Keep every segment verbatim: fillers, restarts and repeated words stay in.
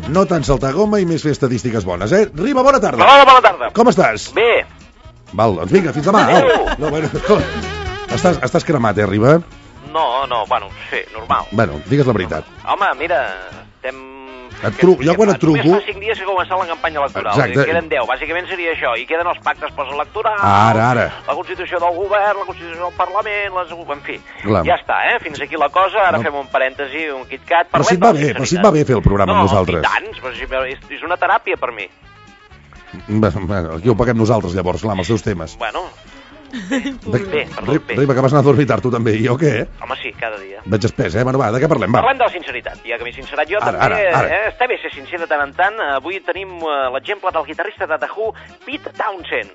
no tant saltar goma i més fer estadístiques bones, eh? Riba, bona tarda. Hola, bona tarda. Com estàs? Bé. Val, doncs vinga, fins demà. No, bueno, estàs, estàs cremat, eh, Riba? No, no, bueno, sí, normal. Bueno, digues la veritat. Home, mira, estem... Et truco, jo quan et truco... Només fa cinc dies que ha començat la campanya electoral. Exacte. Queden deu, bàsicament seria això. I queden els pactes postelectorals, Ara, ara. la Constitució del Govern, la Constitució del Parlament, les... en fi. Clar. Ja està, eh? Fins aquí la cosa. Ara No. fem un parèntesi, un KitKat. Però si et va bé, però si et va bé fer el programa no, amb nosaltres. No, i tant, però si, és, és una teràpia per mi. Bueno, aquí ho paguem nosaltres, llavors, clar, amb els teus temes. Bueno... De... Bé, perdó, bé. Riba, que vas anar a dormir tard tu també, i jo què, eh? Home, sí, cada dia. Veig espès, eh? Bueno, va, de què parlem, va? Parlem de la sinceritat, ja que m'he sincerat jo Ara, també. ara, ara. Eh, està bé ser sincer de tant en tant. Avui tenim uh, l'exemple del guitarrista de The Who, Pete Townshend.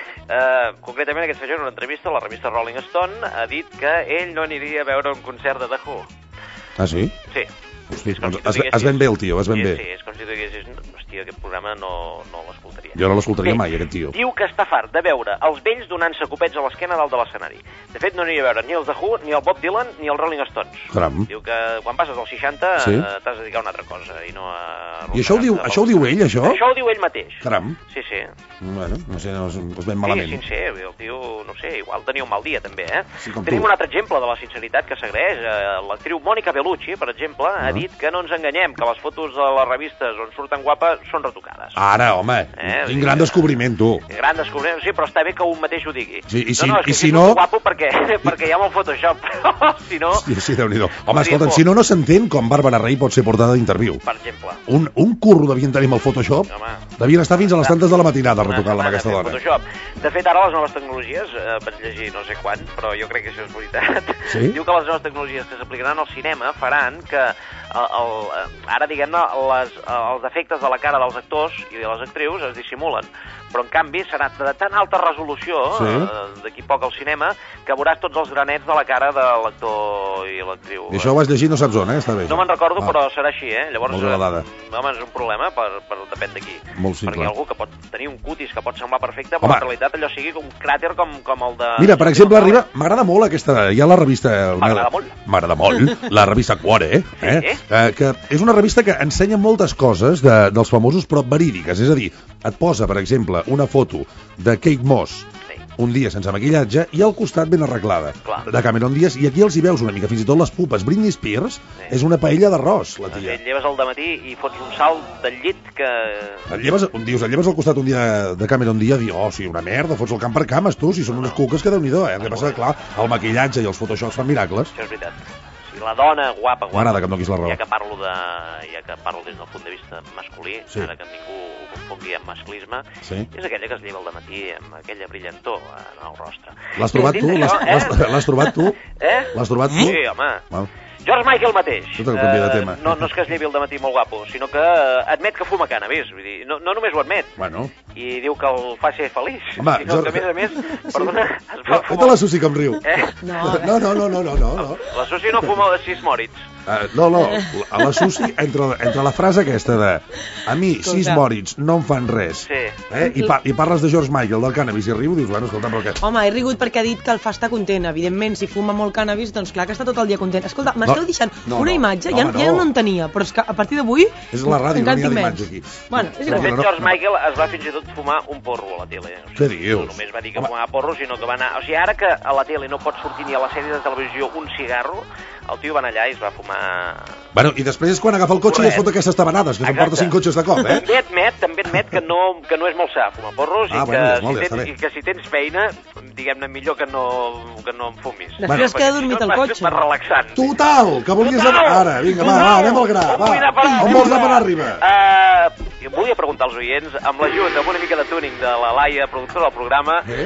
Uh, concretament, aquesta setmana, en una entrevista a la revista Rolling Stone, ha dit que ell no aniria a veure un concert de The Who. Ah, sí? Sí. Hosti, És com doncs si tu es, diguessis- es ven bé el tio, es ven sí, bé. Sí, és com si tu diguessis, hòstia, aquest programa no, no l'escoltaria. Jo no l'escoltaria Bé, mai, aquest tio. Diu que està fart de veure els vells donant-se copets a l'esquena dalt de l'escenari. De fet, no aniria a veure ni els The Who, ni el Bob Dylan, ni el Rolling Stones. Caram. Diu que quan passes als seixanta Sí. eh, t'has de dedicar a una altra cosa i no a... I això ho diu, això ho diu ell, això? Això ho diu ell mateix. Caram. Sí, sí. Bueno, no sé, no, es ven Sí, malament. sincer, el tio, no sé, igual tenia un mal dia també, eh? Sí, com Tenim tu. un altre exemple de la sinceritat que s'agraeix. Eh, L'actriu Mònica Bellucci, per exemple, Ah. ha dit que no ens enganyem, que les fotos de les revistes on surten guapes són retocades. Ara, home, Eh, quin sí, gran que- descobriment, tu. Gran descobriment, sí, però està bé que un mateix ho digui. Sí, i si- no, no, és i que si sí, no- és guapo perquè, perquè hi ha molt Photoshop, però si no, Sí, sí, Déu-n'hi-do. Home, Podria escolta, por. si no, no s'entén com Bàrbara Rey pot ser portada d'interviu. per exemple... Un, un curro devien tenir amb el Photoshop. Home. Devien estar fins a les tantes de la matinada Una retocant-la amb setmana aquesta fent dona. Photoshop. De fet, ara les noves tecnologies, eh, vaig llegir no sé quan, però jo crec que això és veritat. Sí? Diu que les noves tecnologies que s'aplicaran al cinema faran que el, el, ara, diguem-ne, les, els efectes de la cara dels actors i de les actrius es dissimulen. Però, en canvi, serà de tan alta resolució, Sí. eh, d'aquí poc al cinema, que veuràs tots els granets de la cara de l'actor i l'actriu. I això ho vas llegir no saps on, eh? Està bé. No això. me'n recordo, Ah. però serà així, eh? Llavors, Molt bé la dada. eh, home, és un problema, per, per depèn d'aquí. Molt simple. Perquè hi ha algú que pot tenir un cutis que pot semblar perfecte, Home. però en realitat allò sigui un cràter com, com el de... Mira, per exemple, arriba, m'agrada molt aquesta, hi ha la revista... una- M'agrada molt. M'agrada molt, la revista Cuore, eh? Sí. Eh, que és una revista que ensenya moltes coses de, dels famosos, però verídiques. És a dir, et posa, per exemple, una foto de Kate Moss Sí. un dia sense maquillatge i al costat ben arreglada, Clar. de Cameron Diaz, i aquí els hi veus una mica, fins i tot les pupes. Britney Spears Sí. és una paella d'arròs, la Et tia. lleves al dematí i fots un salt del llit que... Et lleves, dius, et lleves al costat un dia de Cameron Diaz i dius, oh, sí, una merda, fots el camp per cames, tu, si són unes cuques que Déu-n'hi-do, eh? El que passa que, clar, el maquillatge i els photoshops fan miracles. Això és veritat. Si la dona guapa, guapa... M'agrada que em donis la raó. Ja que parlo, de, ja que parlo des del punt de vista masculí, Sí. ara que ningú ho confongui amb masclisme, Sí. és aquella que es lleva al dematí amb aquella brillantor en el rostre. L'has trobat tu? Dit L'has això, l'has- l'has trobat tu? Eh? L'has trobat tu? Sí, home. Val. George Michael mateix. Tot el canvi de tema. no, no és que es llevi al dematí molt guapo, sinó que eh, admet que fuma cannabis. Vull dir, no, no només ho admet, Bueno. i diu que el fa ser feliç, Home, sinó George- que, a més a més, perdona, es va Vete fumar... la Susi que em riu. Eh? No, No, no, no, no, no, no. no. La Susi no fuma de sis mòrits. Uh, no, no, a la Susi, entre, entre la frase aquesta de a mi, Escolta. sis mòrits no em fan res, Sí. eh? I, pa I parles de George Michael, del cannabis, i riu, dius, bueno, escolta, però què? Home, he rigut perquè ha dit que el fa estar content. Evidentment, si fuma molt cannabis, doncs clar que està tot el dia content. Escolta, m'esteu deixant no, una no. imatge, No, ja, home, ja no. no en tenia, però és que a partir d'avui... És la ràdio, no encara n'hi ha tinc d'imatge menys. aquí. Bueno, és De igual. fet, no, George no. Michael es va fins i tot fumar un porro a la tele. O Què sigui, dius? No només va dir que Home. fumava porro, sinó que va anar... O sigui, ara que a la tele no pot sortir ni a la sèrie de televisió un cigarro, el tio va anar allà i es va fumar... Bueno, i després és quan agafa el cotxe i es fot aquestes tabanades, que s'emporta Exacte. cinc cotxes de cop, eh? També admet, també admet que no, que no és molt sa fumar porros Ah, i, que bueno, és molt si bé, està tens, bé. i que si tens feina, diguem-ne, millor que no, que no en fumis. Després Bueno. es queda dormit Perquè al si no cotxe. és més relaxant. Total, que volies Total! anar... Ara, vinga, va, va, anem al gra, On va. vull anar a parar? On vols anar a parar, arriba? Uh, volia preguntar als oients, amb l'ajut, amb una mica de tuning de la Laia, productora del programa, Eh?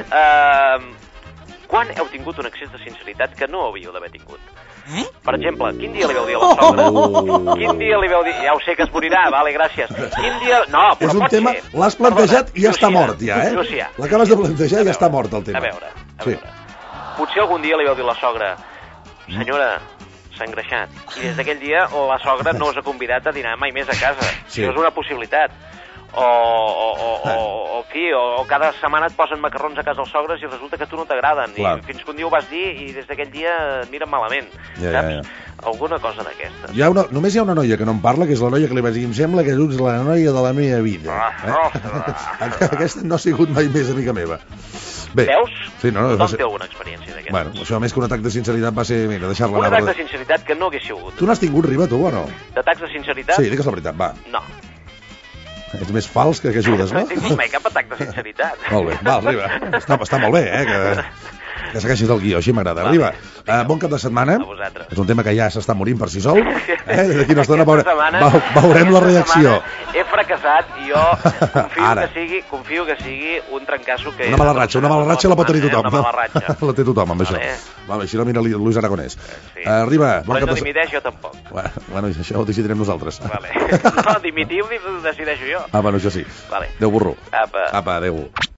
uh, quan heu tingut un excés de sinceritat que no havíeu d'haver tingut? Eh? Per exemple, quin dia li vau dir a la sogra? Oh. Quin dia li vau dir... Ja ho sé que es morirà, vale, gràcies. Quin dia... No, però És un pot tema, ser. l'has plantejat i ja està Llucià, mort, ja, eh? Llucià. L'acabes de plantejar A i ja veure, està mort el tema. A veure, a Sí. veure. Potser algun dia li vau dir a la sogra, senyora, s'ha engreixat. I des d'aquell dia la sogra no us ha convidat a dinar mai més a casa. Sí. Això és una possibilitat. o, o, o, o, o, fi, o, o cada setmana et posen macarrons a casa dels sogres i resulta que a tu no t'agraden. I fins que un dia ho vas dir i des d'aquell dia et miren malament. Ja, saps? Ja, ja. Alguna cosa d'aquesta. Una, només hi ha una noia que no em parla, que és la noia que li vaig dir, em sembla que ets la noia de la meva vida. Ah, eh? oh, Aquesta no ha sigut mai més amiga meva. Bé, veus? Sí, no, no, Tothom ser... té alguna experiència d'aquesta. Bueno, això més que un atac de sinceritat va ser, mira, deixar-la anar. Un atac de... de sinceritat que no hagués sigut. Tu n'has tingut, Riba, tu, o no? D'atacs de sinceritat? Sí, digues la veritat, va. No. Ets més fals que que ajudes, no? No he tingut mai cap atac de sinceritat. Molt bé, val, Riba. Està, està molt bé, eh, que... que segueixis el guió, així m'agrada. Riba, uh, bon cap de setmana. A vosaltres. És un tema que ja s'està morint per si sol. Eh? D'aquí una estona veure... setmana, veurem la reacció. He fracassat i jo confio que sigui confio que sigui un trencasso que... Una mala ratxa, una mala ratxa la pot tenir tothom. Una mala ratxa. La té tothom, amb vale. això. Vale, així la mira Luis Aragonès. Sí. Uh, Riba, bon Però cap no de... dimiteix jo tampoc. Bueno, bueno, això ho decidirem nosaltres. Vale. No, dimitiu ho decideixo jo. Ah, bueno, això sí. Vale. Adéu, burro. Apa. Apa, adéu.